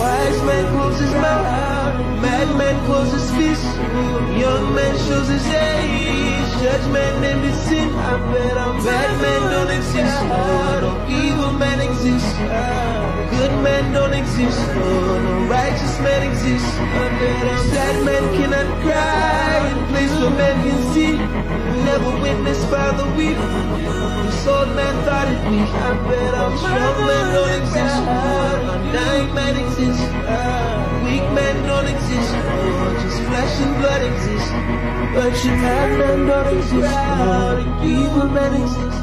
Wise man closes his mouth, madman closes his fist, young man shows his age, judgment named his sin. Bad men don't exist, no evil man exists, good men don't exist, no righteous man exists. Sad men cannot cry in place where men can see, never witnessed by the weak. The sold man thought it weak. Strong men don't exist, undying man exists, weak men don't exist, just flesh and blood exists. But your bad men don't exist, evil men exist.